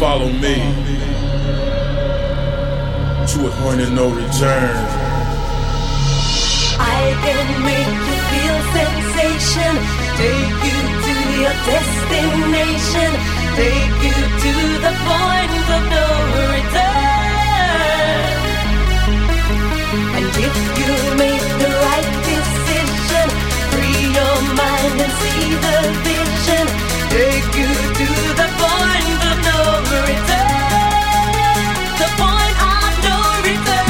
Follow me to a point of no return. I can make you feel sensation, take you to your destination, take you to the point of no return. And if you make the right decision, free your mind and see the vision, take you to the point of no return. The point of no return.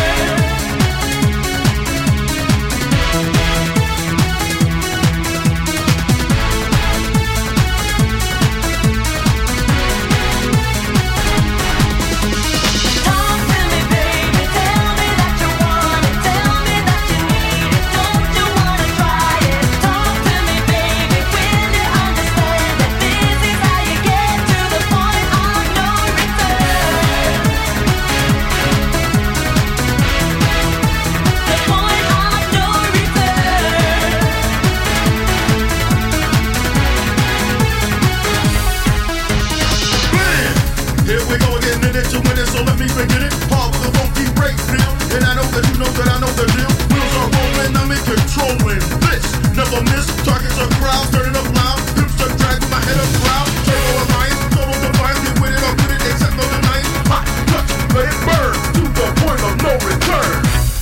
So let me begin it. Hard with a funky break feel. And I know that you know that I know the deal. Wheels are rolling, I'm in controlling this. Never miss. Targets are crowds, turning up loud. Hips are dragging my head up loud. Turbo alliance, total defiance. Get with it or quit it, except no denying. Hot, touch, let it burn. To the point of no return.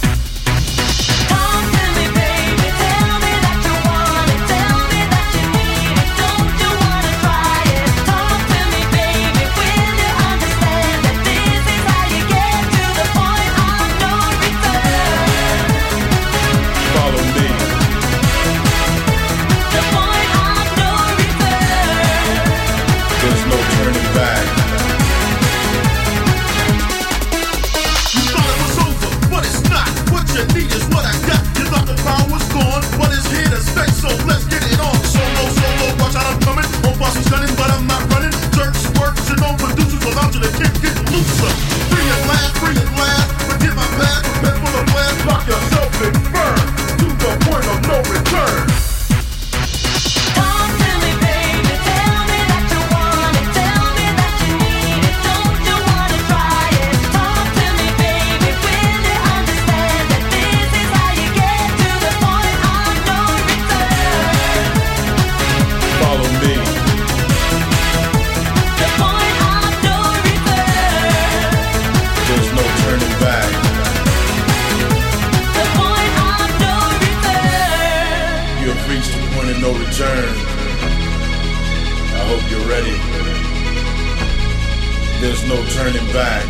There's no turning back.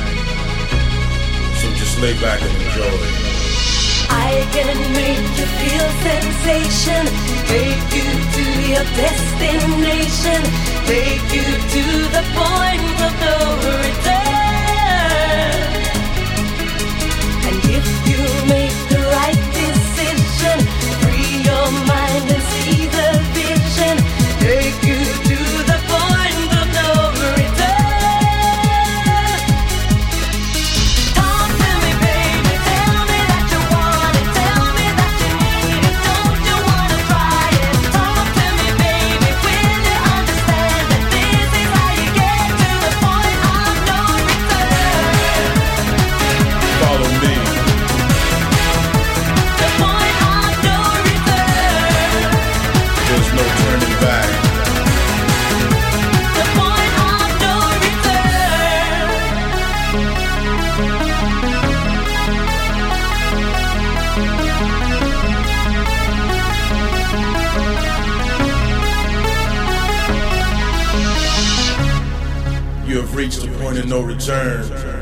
So just lay back and enjoy. I can make you feel sensation, take you to your destination, take you to the point of no return. And if you make the right decision, free your mind and see the vision, take you to the point of no return. You have reached the point of no return.